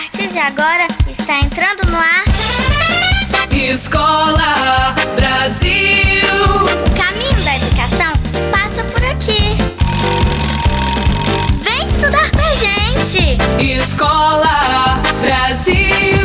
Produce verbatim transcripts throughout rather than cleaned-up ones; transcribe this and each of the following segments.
partir de agora, está entrando no ar Escola Brasil. O caminho da educação passa por aqui. Vem estudar com a gente. Escola Brasil.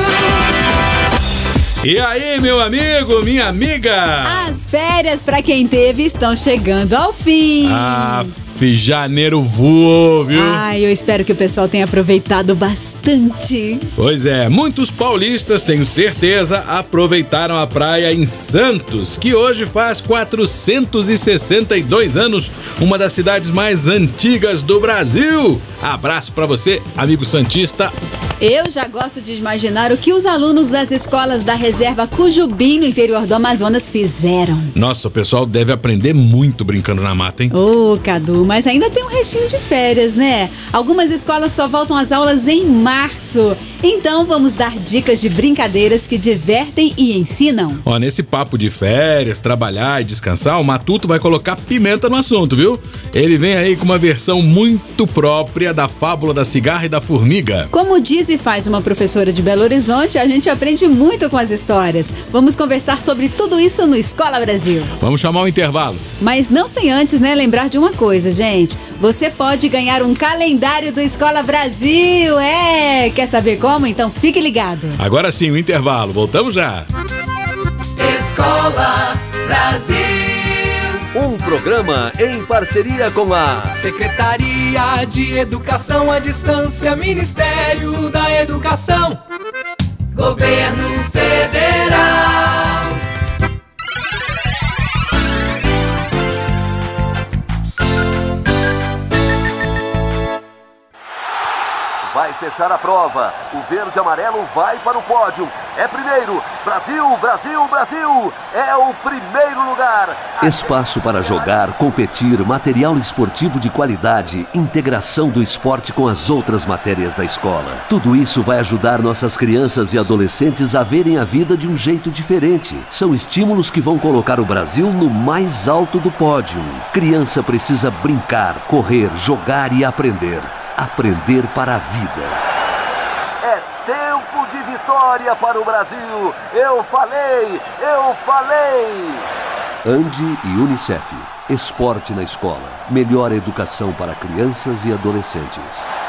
E aí, meu amigo, minha amiga? As férias pra quem teve estão chegando ao fim. Ah, janeiro voou, viu? Ai, eu espero que o pessoal tenha aproveitado bastante. Pois é, muitos paulistas, tenho certeza, aproveitaram a praia em Santos, que hoje faz quatrocentos e sessenta e dois anos, uma das cidades mais antigas do Brasil. Abraço pra você, amigo santista. Eu já gosto de imaginar o que os alunos das escolas da reserva Cujubim, no interior do Amazonas, fizeram. Nossa, o pessoal deve aprender muito brincando na mata, hein? Ô, oh, Cadu, mas ainda tem um restinho de férias, né? Algumas escolas só voltam às aulas em março. Então vamos dar dicas de brincadeiras que divertem e ensinam. Ó, nesse papo de férias, trabalhar e descansar, o Matuto vai colocar pimenta no assunto, viu? Ele vem aí com uma versão muito própria da fábula da cigarra e da formiga. Como diz e faz uma professora de Belo Horizonte, a gente aprende muito com as histórias. Vamos conversar sobre tudo isso no Escola Brasil. Vamos chamar o intervalo. Mas não sem antes, né, lembrar de uma coisa, gente. Você pode ganhar um calendário do Escola Brasil, é! Quer saber como? Então fique ligado. Agora sim, o intervalo. Voltamos já. Escola Brasil. Um programa em parceria com a Secretaria de Educação à Distância, Ministério da Educação, Governo Federal. Vai fechar a prova. O verde e amarelo vai para o pódio. É primeiro. Brasil, Brasil, Brasil. É o primeiro lugar. Espaço para jogar, competir, material esportivo de qualidade, integração do esporte com as outras matérias da escola. Tudo isso vai ajudar nossas crianças e adolescentes a verem a vida de um jeito diferente. São estímulos que vão colocar o Brasil no mais alto do pódio. Criança precisa brincar, correr, jogar e aprender. Aprender para a vida. É tempo de vitória para o Brasil. Eu falei, eu falei. Andi e Unicef. Esporte na escola. Melhor educação para crianças e adolescentes.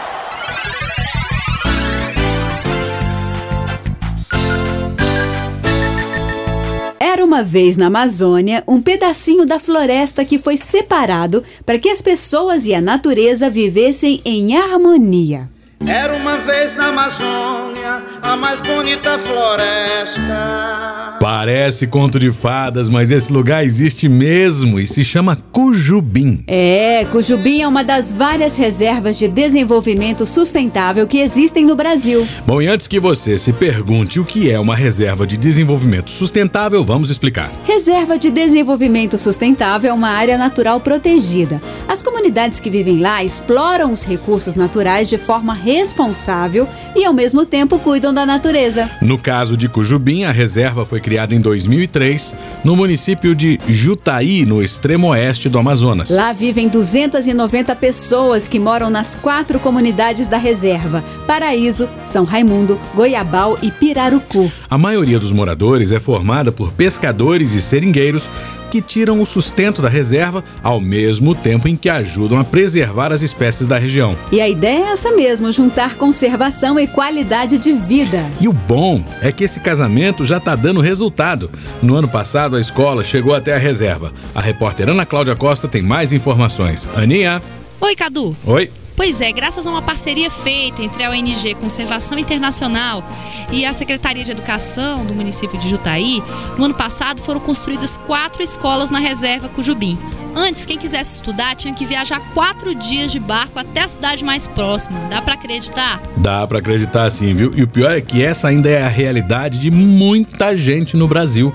Era uma vez na Amazônia um pedacinho da floresta que foi separado para que as pessoas e a natureza vivessem em harmonia. Era uma vez na Amazônia a mais bonita floresta. Parece conto de fadas, mas esse lugar existe mesmo e se chama Cujubim. É, Cujubim é uma das várias reservas de desenvolvimento sustentável que existem no Brasil. Bom, e antes que você se pergunte o que é uma reserva de desenvolvimento sustentável, vamos explicar. Reserva de desenvolvimento sustentável é uma área natural protegida. As comunidades que vivem lá exploram os recursos naturais de forma responsável e, ao mesmo tempo, cuidam da natureza. No caso de Cujubim, a reserva foi criada em dois mil e três, no município de Jutaí, no extremo oeste do Amazonas. Lá vivem duzentas e noventa pessoas que moram nas quatro comunidades da reserva: Paraíso, São Raimundo, Goiabal e Pirarucu. A maioria dos moradores é formada por pescadores e seringueiros que tiram o sustento da reserva ao mesmo tempo em que ajudam a preservar as espécies da região. E a ideia é essa mesmo, juntar conservação e qualidade de vida. E o bom é que esse casamento já está dando resultado. No ano passado, a escola chegou até a reserva. A repórter Ana Cláudia Costa tem mais informações. Aninha. Oi, Cadu. Oi. Pois é, graças a uma parceria feita entre a O N G Conservação Internacional e a Secretaria de Educação do município de Jutaí, no ano passado foram construídas quatro escolas na reserva Cujubim. Antes, quem quisesse estudar tinha que viajar quatro dias de barco até a cidade mais próxima. Dá pra acreditar? Dá pra acreditar sim, viu? E o pior é que essa ainda é a realidade de muita gente no Brasil.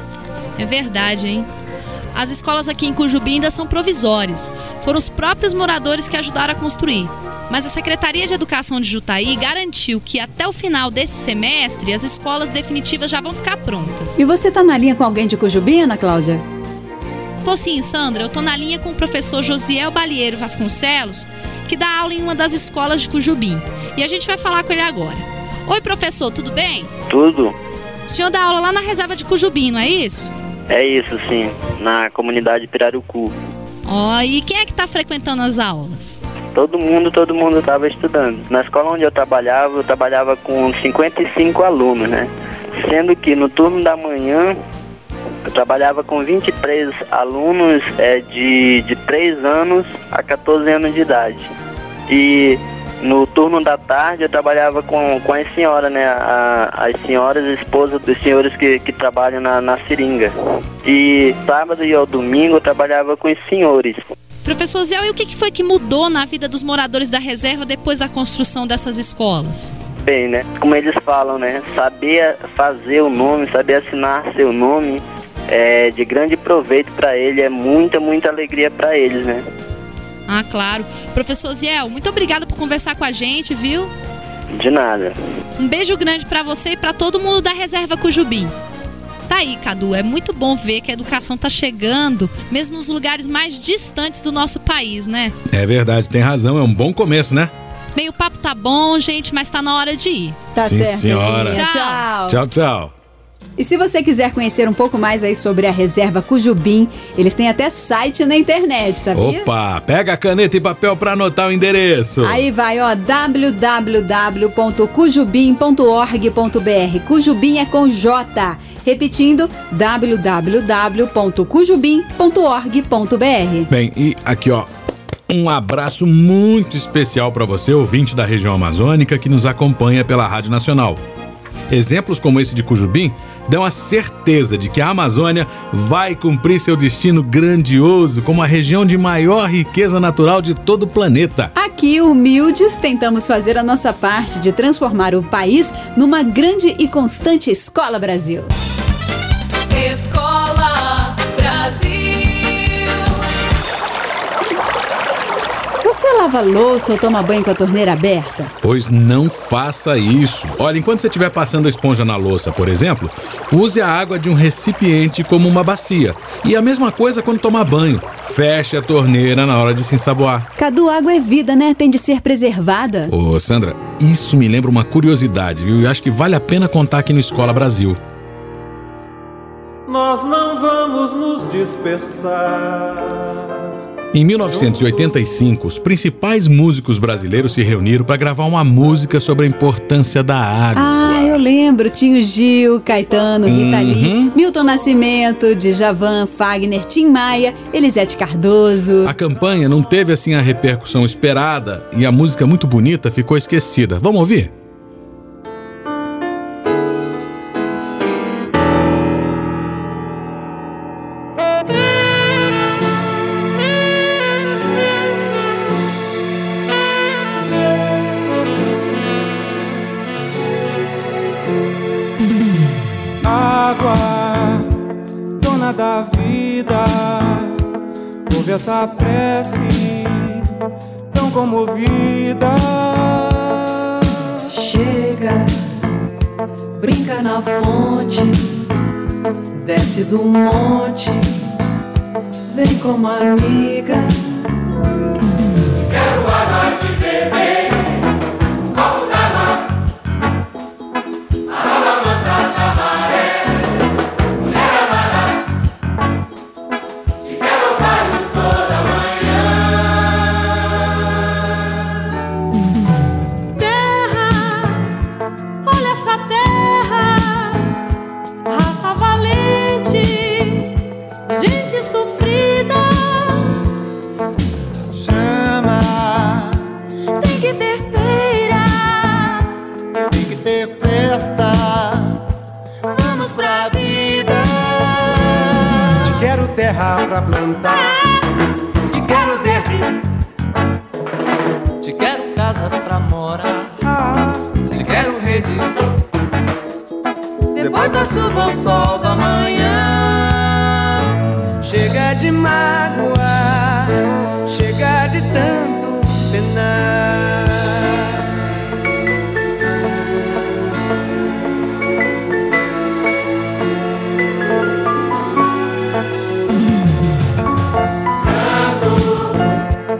É verdade, hein? As escolas aqui em Cujubim ainda são provisórias. Foram os próprios moradores que ajudaram a construir. Mas a Secretaria de Educação de Jutaí garantiu que até o final desse semestre as escolas definitivas já vão ficar prontas. E você tá na linha com alguém de Cujubim, Ana Cláudia? Tô sim, Sandra. Eu tô na linha com o professor Josiel Balieiro Vasconcelos, que dá aula em uma das escolas de Cujubim. E a gente vai falar com ele agora. Oi, professor, tudo bem? Tudo. O senhor dá aula lá na reserva de Cujubim, não é isso? É isso, sim. Na comunidade Pirarucu. Ó, oh, e quem é que tá frequentando as aulas? Todo mundo, todo mundo estava estudando. Na escola onde eu trabalhava, eu trabalhava com cinquenta e cinco alunos, né? Sendo que no turno da manhã, eu trabalhava com vinte e três alunos é, de, de três anos a quatorze anos de idade. E no turno da tarde eu trabalhava com, com as senhoras, né? A, as senhoras, esposas dos senhores que, que trabalham na, na seringa. E sábado e ao domingo eu trabalhava com os senhores. Professor Zé, e o que foi que mudou na vida dos moradores da reserva depois da construção dessas escolas? Bem, né? Como eles falam, né? Saber fazer o nome, saber assinar seu nome é de grande proveito para ele, é muita, muita alegria para eles, né? Ah, claro. Professor Ziel, muito obrigada por conversar com a gente, viu? De nada. Um beijo grande para você e para todo mundo da reserva Cujubim. Tá aí, Cadu, é muito bom ver que a educação tá chegando, mesmo nos lugares mais distantes do nosso país, né? É verdade, tem razão, é um bom começo, né? Bem, o papo tá bom, gente, mas tá na hora de ir. Tá Sim, certo. senhora. Tchau. Tchau, tchau. E se você quiser conhecer um pouco mais aí sobre a reserva Cujubim, eles têm até site na internet, sabia? Opa, pega a caneta e papel pra anotar o endereço. Aí vai, ó, w w w ponto cujubim ponto org ponto b r. Cujubim é com J. Repetindo, w w w ponto cujubim ponto org ponto b r. Bem, e aqui, ó, um abraço muito especial para você, ouvinte da região amazônica que nos acompanha pela Rádio Nacional. Exemplos como esse de Cujubim dão a certeza de que a Amazônia vai cumprir seu destino grandioso como a região de maior riqueza natural de todo o planeta. Aqui, humildes, tentamos fazer a nossa parte de transformar o país numa grande e constante Escola Brasil. Escola Brasil. Você lava louça ou toma banho com a torneira aberta? Pois não faça isso. Olha, enquanto você estiver passando a esponja na louça, por exemplo, use a água de um recipiente como uma bacia. E a mesma coisa quando tomar banho. Feche a torneira na hora de se ensaboar. Cadu, água é vida, né? Tem de ser preservada. Ô, Sandra, isso me lembra uma curiosidade, viu? E acho que vale a pena contar aqui no Escola Brasil. Nós não vamos nos dispersar. Em mil novecentos e oitenta e cinco, os principais músicos brasileiros se reuniram para gravar uma música sobre a importância da água. Ah, eu lembro. Tinha o Gil, Caetano, Rita Uhum. Lee, Milton Nascimento, Djavan, Fagner, Tim Maia, Elisete Cardoso. A campanha não teve assim a repercussão esperada e a música muito bonita ficou esquecida. Vamos ouvir? Água, dona da vida, ouve essa prece tão comovida. Chega, brinca na fonte, desce do monte, vem como amiga. Quero água de beber, copo d'água, água mansa da maré, mulher amada, te quero ovário toda manhã. Terra, olha essa terra, raça valente, gente sofrida. Chama, Tem que ter feira, tem que ter festa. vamos pra vida. Te quero terra pra plantar, te quero verde, Te quero casa pra morar, te quero rede. Depois da chuva, o sol da manhã. chega de mágoa, chega de tanto penar.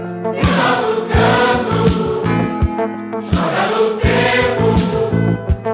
Nosso canto chora no tempo.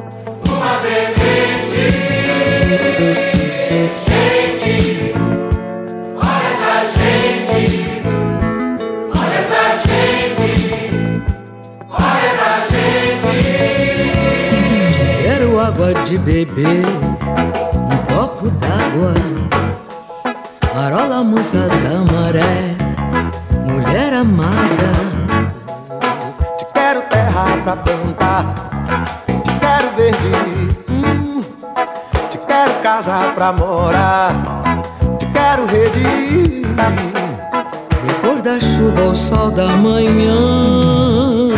água de beber, um copo d'água, marola moça da maré, mulher amada. Te quero terra pra plantar, te quero verde, hum, te quero casa pra morar, te quero rede. Depois da chuva ao sol da manhã,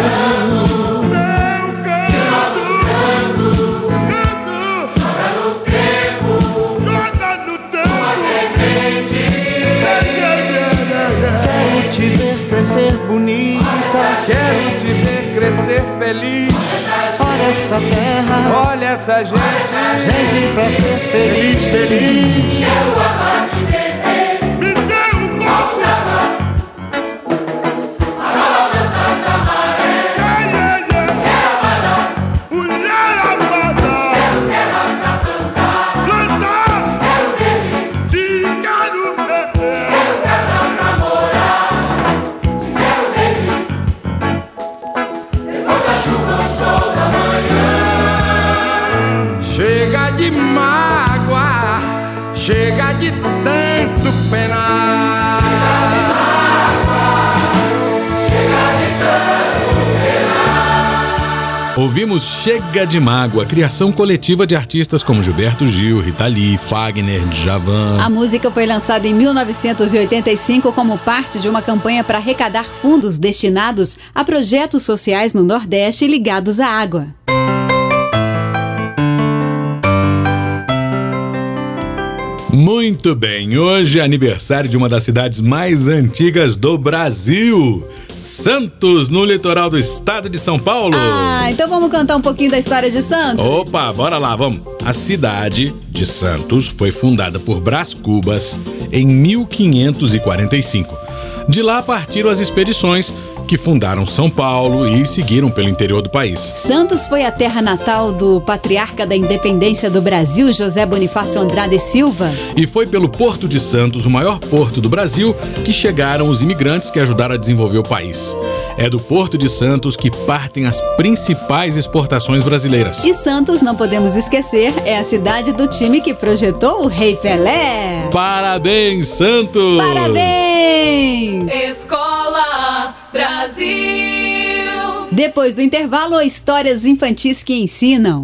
crescer bonita, quero te ver crescer feliz. Olha essa terra, olha essa gente, gente pra ser feliz, feliz. Quero amar de beber, me dê um copo marola Santa Maré. Quero amar, mulher amada, quero terra pra plantar, plantar, quero ver, te quero beber, quero casa pra morar. Chega de mágoa, chega de tanto penar. Chega de tanto penar. Ouvimos Chega de Mágoa, criação coletiva de artistas como Gilberto Gil, Rita Lee, Fagner, Djavan. A música foi lançada em mil novecentos e oitenta e cinco como parte de uma campanha para arrecadar fundos destinados a projetos sociais no Nordeste ligados à água. Muito bem, hoje é aniversário de uma das cidades mais antigas do Brasil, Santos, no litoral do estado de São Paulo. Ah, então vamos cantar um pouquinho da história de Santos? Opa, bora lá, vamos. A cidade de Santos foi fundada por Brás Cubas em mil quinhentos e quarenta e cinco. De lá partiram as expedições que fundaram São Paulo e seguiram pelo interior do país. Santos foi a terra natal do patriarca da independência do Brasil, José Bonifácio Andrade Silva. E foi pelo Porto de Santos, o maior porto do Brasil, que chegaram os imigrantes que ajudaram a desenvolver o país. É do Porto de Santos que partem as principais exportações brasileiras. E Santos, não podemos esquecer, é a cidade do time que projetou o Rei Pelé. Parabéns, Santos! Parabéns! Escola Brasil. Depois do intervalo, histórias infantis que ensinam.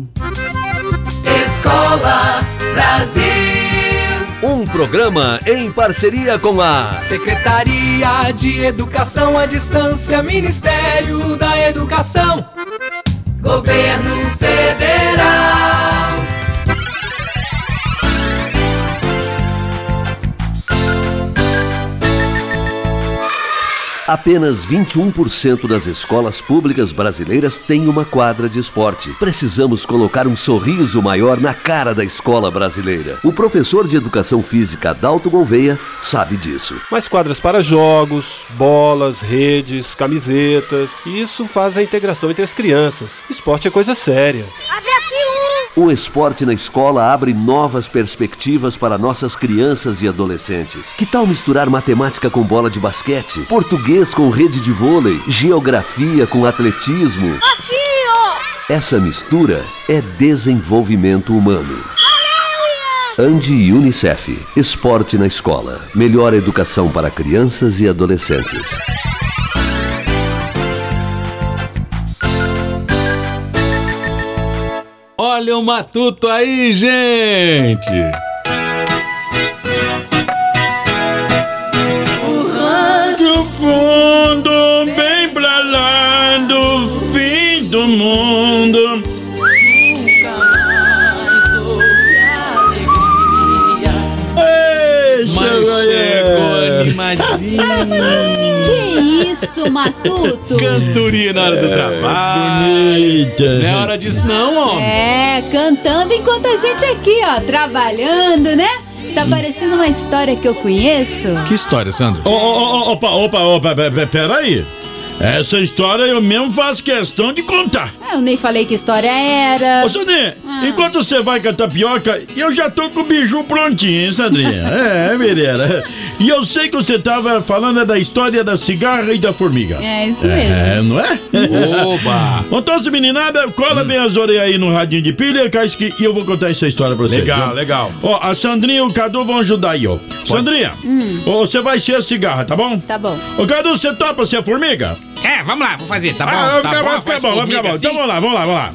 Escola Brasil. Um programa em parceria com a Secretaria de Educação à Distância, Ministério da Educação, Governo Federal. Apenas vinte e um por cento das escolas públicas brasileiras têm uma quadra de esporte. Precisamos colocar um sorriso maior na cara da escola brasileira. O professor de Educação Física, Adalto Gouveia, sabe disso. Mais quadras para jogos, bolas, redes, camisetas. E isso faz a integração entre as crianças. Esporte é coisa séria. Abre aqui um! O esporte na escola abre novas perspectivas para nossas crianças e adolescentes. Que tal misturar matemática com bola de basquete, português com rede de vôlei, geografia com atletismo? Aqui, ó! Essa mistura é desenvolvimento humano. Ande e Unicef. Esporte na escola. Melhor educação para crianças e adolescentes. Olha o matuto aí, gente! O rádio fundo, bem pra lá do fim do mundo. Nunca mais houve alegria. Ei, Mas chegou animadinho. Que isso, matuto? Cantoria na hora do trabalho. Bonita. Não é hora disso não, homem. É, cantando enquanto a gente aqui, ó, trabalhando, né? Tá parecendo uma história que eu conheço. Que história, Sandro? Oh, oh, oh, opa, opa, opa, peraí. Essa história eu mesmo faço questão de contar. Eu nem falei que história era. Ô, Sandrinha, Ah. enquanto você vai com a tapioca, eu já tô com o biju prontinho, hein, Sandrinha? É, menina. E eu sei que você tava falando da história da cigarra e da formiga. É, isso mesmo. É, não é? Oba! Então, se meninada, cola bem as orelhas aí no radinho de pilha, que eu vou contar essa história pra vocês. Legal, viu? legal. Ó, a Sandrinha e o Cadu vão ajudar aí, ó. Sandrinha, Hum. ó, você vai ser a cigarra, tá bom? Tá bom. Ô, Cadu, você topa ser a formiga? É, vamos lá, vou fazer, tá bom? Ah, vai tá ficar, bom, vai ficar faz bom, vai formiga ficar bom. assim? Então vamos lá, vamos lá, vamos lá.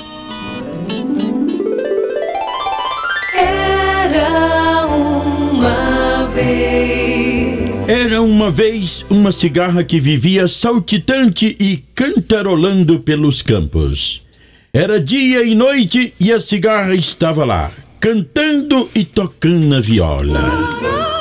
Era uma vez. Era uma vez uma cigarra que vivia saltitante e cantarolando pelos campos. Era dia e noite e a cigarra estava lá, cantando e tocando a viola.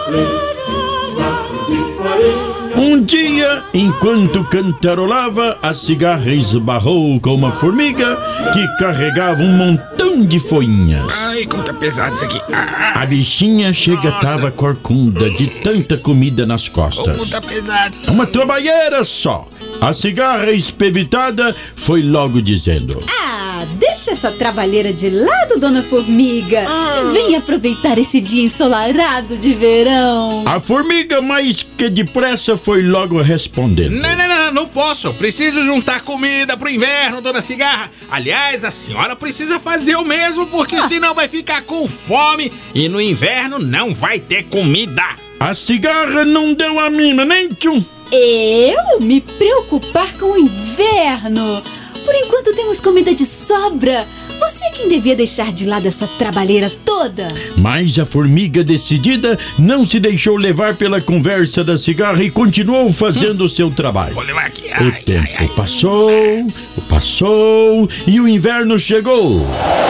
Um dia, enquanto cantarolava, a cigarra esbarrou com uma formiga que carregava um montão de folhinhas. Ai, como tá pesado isso aqui. Ah, A bichinha chega tava corcunda de tanta comida nas costas. como tá pesado. Uma trabalheira só. A cigarra espevitada foi logo dizendo: Ah, deixa essa trabalheira de lado, dona Formiga. Vem aproveitar esse dia ensolarado de verão. A formiga, mais que depressa, foi logo respondendo: Não, não, não, não posso. Preciso juntar comida pro inverno, dona Cigarra. Aliás, a senhora precisa fazer o mesmo, porque Ah. senão vai ficar com fome e no inverno não vai ter comida. A cigarra não deu a mínima, nem tchum. Eu me preocupar com o inverno? Por enquanto temos comida de sobra. Você é quem devia deixar de lado essa trabalheira toda. Mas a formiga, decidida, não se deixou levar pela conversa da cigarra e continuou fazendo o seu trabalho. Vou levar aqui. O tempo passou, passou e o inverno chegou.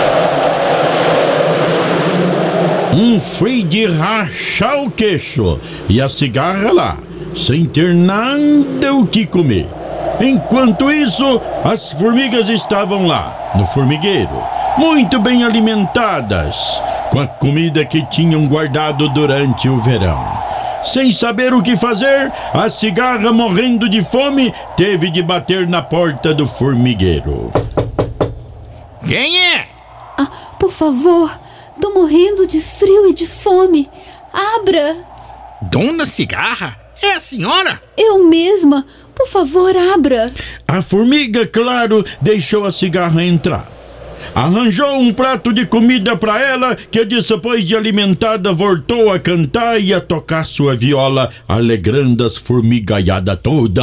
Um frio de rachar o queixo e a cigarra lá, sem ter nada o que comer. Enquanto isso, as formigas estavam lá, no formigueiro, muito bem alimentadas, com a comida que tinham guardado durante o verão. Sem saber o que fazer, a cigarra, morrendo de fome, teve de bater na porta do formigueiro. Quem é? Ah, por favor, tô morrendo de frio e de fome. Abra. Dona Cigarra? É a senhora? Eu mesma. Por favor, abra. A formiga, claro, deixou a cigarra entrar. Arranjou um prato de comida para ela, que depois de alimentada voltou a cantar e a tocar sua viola, alegrando as formigaiada toda.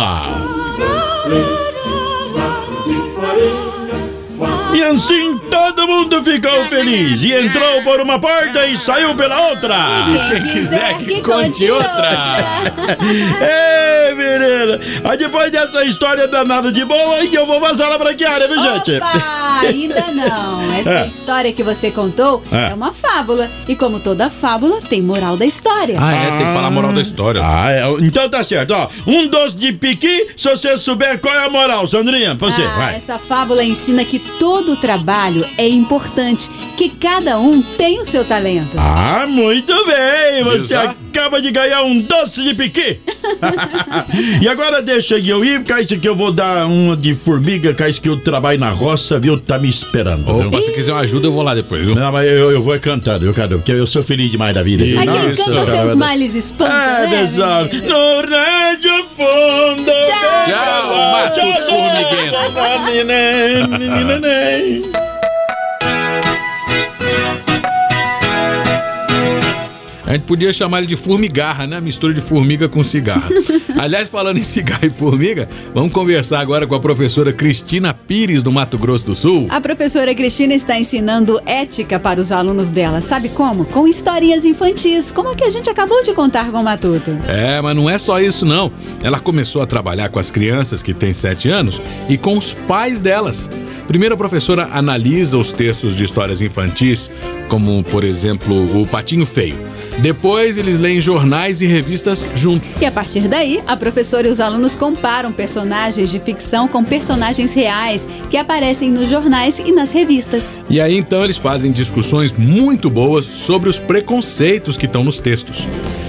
E assim todo mundo ficou feliz e entrou por uma porta e saiu pela outra. E quem quiser que conte outra. Ei, menina, aí depois dessa história danada de boa, eu vou vazar lá pra que área, viu, gente? Opa, ainda não. Essa É. história que você contou É. é uma fábula. E como toda fábula, tem moral da história. Ah, é, tem que falar a moral da história. Ah, é, então tá certo, ó. Um doce de piqui, se você souber qual é a moral, Sandrinha, pra você, Ah, vai. essa fábula ensina que todo trabalho é importante, que cada um tem o seu talento. Ah, muito bem, você Exato. acaba de ganhar um doce de piqui. E agora deixa eu ir, Cais, que eu vou dar uma de formiga, Cais, que eu trabalho na roça, viu, tá me esperando. Opa, viu? se quiser uma ajuda, eu vou lá depois, viu? Não, mas eu, eu vou cantando, viu, cara, porque eu sou feliz demais da vida. viu? Ai, quem Isso, canta cara. seus males espanta, É, né, pessoal. menino? No Rádio Fundo. Tchau, Matuto Formiguento. A gente podia chamar ele de formigarra, né? Mistura de formiga com cigarra. Aliás, falando em cigarra e formiga, vamos conversar agora com a professora Cristina Pires, do Mato Grosso do Sul. A professora Cristina está ensinando ética para os alunos dela. Sabe como? Com historinhas infantis, como a que a gente acabou de contar com o Matuto. É, mas não é só isso não. Ela começou a trabalhar com as crianças que têm sete anos e com os pais delas. Primeiro a professora analisa os textos de histórias infantis, como, por exemplo, o Patinho Feio. Depois eles leem jornais e revistas juntos. E a partir daí, a professora e os alunos comparam personagens de ficção com personagens reais que aparecem nos jornais e nas revistas. E aí então eles fazem discussões muito boas sobre os preconceitos que estão nos textos.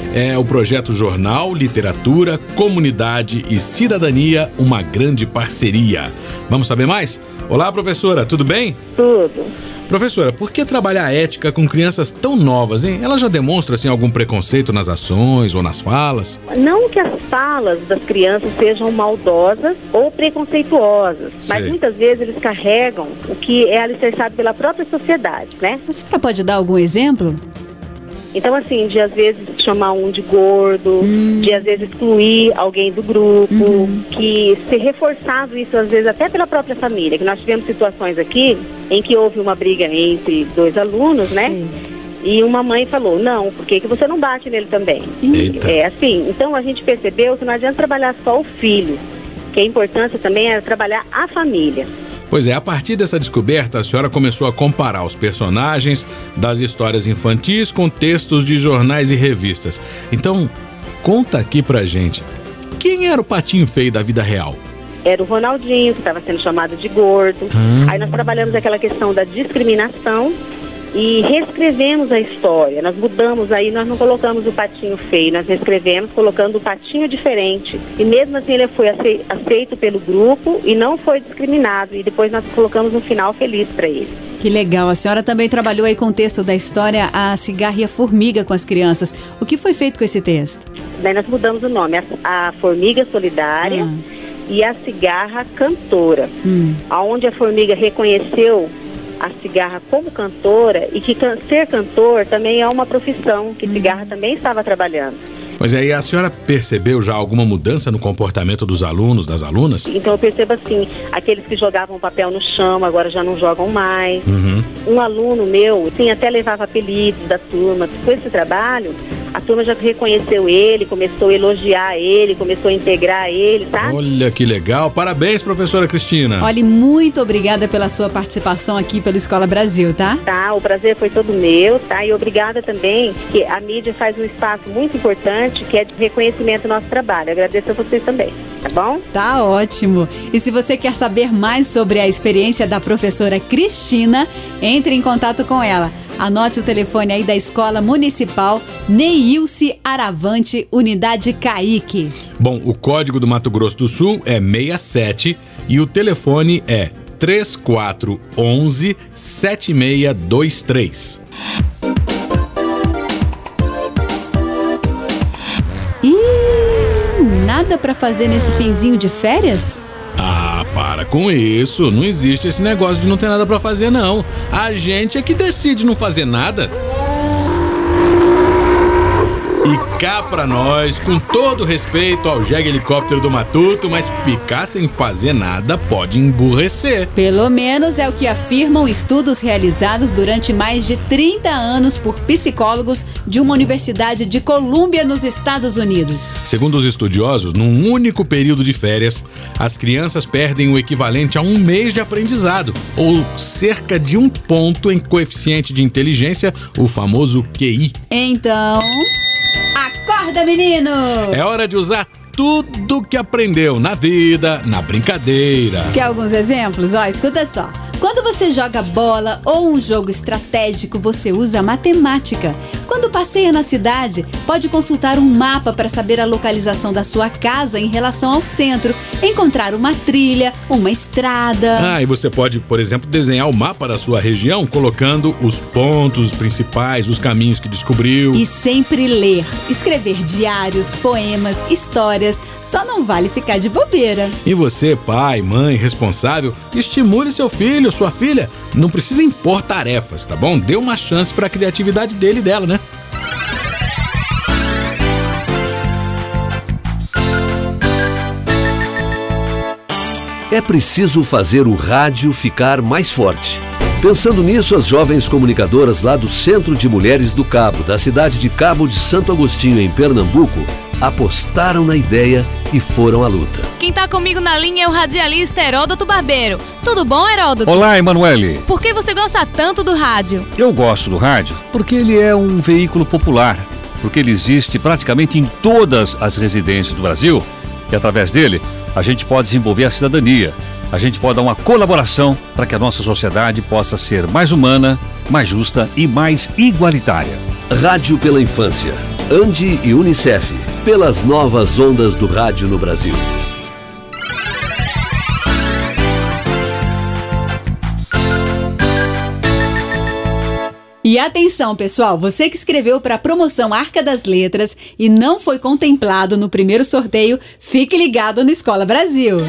é o projeto Jornal, Literatura, Comunidade e Cidadania, uma grande parceria. Vamos saber mais? Olá, professora, tudo bem? Tudo. Professora, por que trabalhar a ética com crianças tão novas, hein? Ela já demonstra, assim, algum preconceito nas ações ou nas falas? Não que as falas das crianças sejam maldosas ou preconceituosas, Sei. mas muitas vezes eles carregam o que é alicerçado pela própria sociedade, né? A senhora pode dar algum exemplo? Então, assim, de às vezes chamar um de gordo, hum. de às vezes excluir alguém do grupo, uhum. que ser reforçado isso às vezes até pela própria família, que nós tivemos situações aqui em que houve uma briga entre dois alunos, né? Sim. E uma mãe falou, não, por que que você não bate nele também? Eita. É assim, então a gente percebeu que não adianta trabalhar só o filho, que a importância também é trabalhar a família. Pois é, a partir dessa descoberta, a senhora começou a comparar os personagens das histórias infantis com textos de jornais e revistas. Então, conta aqui pra gente, quem era o patinho feio da vida real? Era o Ronaldinho, que estava sendo chamado de gordo. Hum. Aí nós trabalhamos aquela questão da discriminação e reescrevemos a história. Nós mudamos aí, nós não colocamos o patinho feio, nós reescrevemos colocando o patinho diferente. E mesmo assim ele foi aceito pelo grupo e não foi discriminado. E depois nós colocamos um final feliz para ele. Que legal. A senhora também trabalhou aí com o texto da história A Cigarra e a Formiga com as crianças. O que foi feito com esse texto? Daí nós mudamos o nome, a, a Formiga Solidária hum. e a Cigarra Cantora. Hum. Onde a formiga reconheceu a cigarra como cantora e que can- ser cantor também é uma profissão que hum. cigarra também estava trabalhando. Mas aí a senhora percebeu já alguma mudança no comportamento dos alunos, das alunas? Então eu percebo assim, aqueles que jogavam papel no chão agora já não jogam mais. Uhum. Um aluno meu, assim, até levava apelidos da turma. Com esse trabalho, a turma já reconheceu ele, começou a elogiar ele, começou a integrar ele, tá? Olha que legal. Parabéns, professora Cristina. Olha, muito obrigada pela sua participação aqui pela Escola Brasil, tá? Tá, o prazer foi todo meu, tá? E obrigada também, que a mídia faz um espaço muito importante, que é de reconhecimento do nosso trabalho. Eu agradeço a vocês também, tá bom? Tá ótimo. E se você quer saber mais sobre a experiência da professora Cristina, entre em contato com ela. Anote o telefone aí da Escola Municipal Neilce Aravante, Unidade Caique. Bom, o código do Mato Grosso do Sul é sessenta e sete e o telefone é três quatro um um, sete seis dois três. Ih, nada pra fazer nesse finzinho de férias? Ah, para com isso. Não existe esse negócio de não ter nada pra fazer, não. A gente é que decide não fazer nada. E cá pra nós, com todo respeito ao jegue helicóptero do Matuto, mas ficar sem fazer nada pode emburrecer. Pelo menos é o que afirmam estudos realizados durante mais de trinta anos por psicólogos de uma universidade de Colômbia, nos Estados Unidos. Segundo os estudiosos, num único período de férias, as crianças perdem o equivalente a um mês de aprendizado, ou cerca de um ponto em coeficiente de inteligência, o famoso Q I. Então... acorda, menino! É hora de usar tudo que aprendeu na vida, na brincadeira. Quer alguns exemplos? Ó, escuta só. Quando você joga bola ou um jogo estratégico, você usa matemática. Quando passeia na cidade, pode consultar um mapa para saber a localização da sua casa em relação ao centro, encontrar uma trilha, uma estrada. Ah, e você pode, por exemplo, desenhar o mapa da sua região, colocando os pontos principais, os caminhos que descobriu. E sempre ler, escrever diários, poemas, histórias. Só não vale ficar de bobeira. E você, pai, mãe, responsável, estimule seu filho, sua filha. Não precisa impor tarefas, tá bom? Dê uma chance para a criatividade dele e dela, né? É preciso fazer o rádio ficar mais forte. Pensando nisso, as jovens comunicadoras lá do Centro de Mulheres do Cabo, da cidade de Cabo de Santo Agostinho, em Pernambuco, apostaram na ideia e foram à luta. Quem tá comigo na linha é o radialista Heródoto Barbeiro. Tudo bom, Heródoto? Olá, Emanuele. Por que você gosta tanto do rádio? Eu gosto do rádio porque ele é um veículo popular, porque ele existe praticamente em todas as residências do Brasil e através dele a gente pode desenvolver a cidadania. A gente pode dar uma colaboração para que a nossa sociedade possa ser mais humana, mais justa e mais igualitária. Rádio pela Infância. Andi e Unicef, pelas novas ondas do rádio no Brasil. E atenção, pessoal, você que escreveu para a promoção Arca das Letras e não foi contemplado no primeiro sorteio, fique ligado no Escola Brasil.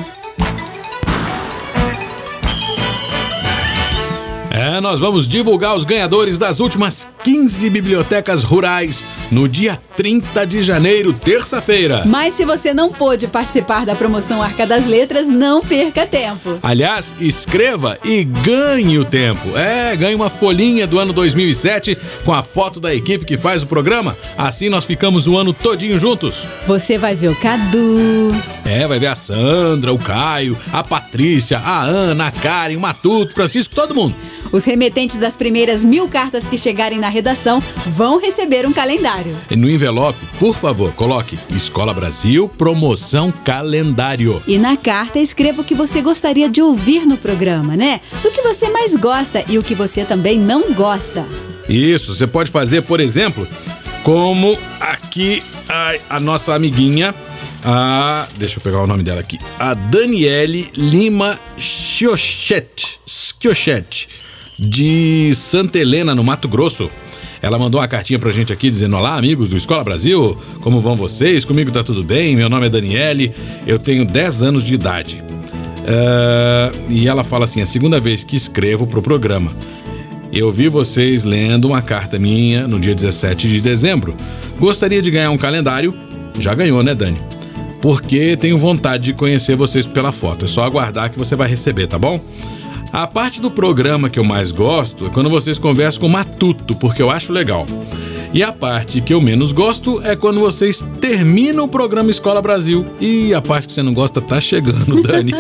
É, nós vamos divulgar os ganhadores das últimas quinze bibliotecas rurais no dia trinta de janeiro, terça-feira. Mas se você não pôde participar da promoção Arca das Letras, não perca tempo. Aliás, escreva e ganhe o tempo. É, ganhe uma folhinha do ano dois mil e sete com a foto da equipe que faz o programa. Assim nós ficamos o ano todinho juntos. Você vai ver o Cadu. É, vai ver a Sandra, o Caio, a Patrícia, a Ana, a Karen, o Matuto, Francisco, todo mundo. Os remetentes das primeiras mil cartas que chegarem na redação vão receber um calendário. E no envelope, por favor, coloque Escola Brasil Promoção Calendário. E na carta escreva o que você gostaria de ouvir no programa, né? Do que você mais gosta e o que você também não gosta. Isso, você pode fazer, por exemplo, como aqui a, a nossa amiguinha, a, deixa eu pegar o nome dela aqui, a Daniele Lima Schiochete, Schiochete, de Santa Helena, no Mato Grosso. Ela mandou uma cartinha pra gente aqui dizendo: olá, amigos do Escola Brasil, como vão vocês? Comigo tá tudo bem, meu nome é Daniele, eu tenho dez anos de idade. Uh, e ela fala assim: a segunda vez que escrevo pro programa. Eu vi vocês lendo uma carta minha no dia dezessete de dezembro. Gostaria de ganhar um calendário. Já ganhou, né, Dani? Porque tenho vontade de conhecer vocês pela foto. É só aguardar que você vai receber, tá bom? A parte do programa que eu mais gosto é quando vocês conversam com o Matuto, porque eu acho legal. E a parte que eu menos gosto é quando vocês terminam o programa Escola Brasil. E a parte que você não gosta tá chegando, Dani.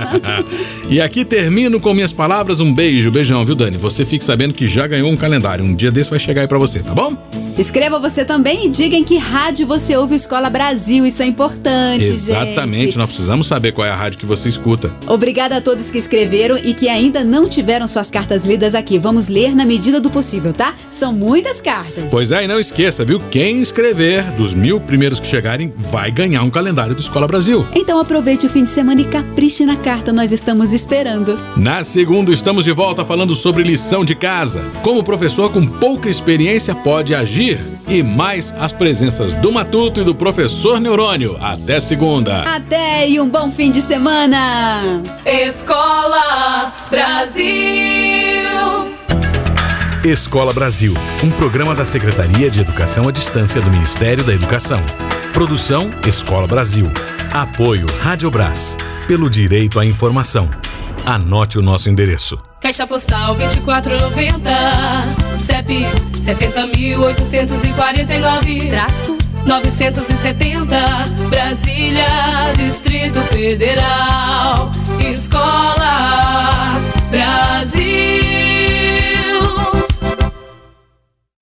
E aqui termino com minhas palavras. Um beijo, beijão, viu, Dani? Você fique sabendo que já ganhou um calendário. Um dia desse vai chegar aí pra você, tá bom? Escreva você também e diga em que rádio você ouve Escola Brasil. Isso é importante, Exatamente, gente. Nós precisamos saber qual é a rádio que você escuta. Obrigada a todos que escreveram e que ainda não tiveram suas cartas lidas aqui. Vamos ler na medida do possível, tá? São muitas cartas. Pois é, e não esqueça, viu? Quem escrever dos mil primeiros que chegarem vai ganhar um calendário do Escola Brasil. Então aproveite o fim de semana e capriche na carta. Nós estamos esperando. Na segunda, estamos de volta falando sobre lição de casa. Como o professor com pouca experiência pode agir. E mais as presenças do Matuto e do professor Neurônio. Até segunda. Até e um bom fim de semana. Escola Brasil. Escola Brasil, um programa da Secretaria de Educação à Distância do Ministério da Educação. Produção Escola Brasil. Apoio Rádio Brás. Pelo direito à informação. Anote o nosso endereço. Caixa Postal vinte e quatro noventa, C E P setenta mil oitocentos e quarenta e nove, traço novecentos e setenta, Brasília, Distrito Federal.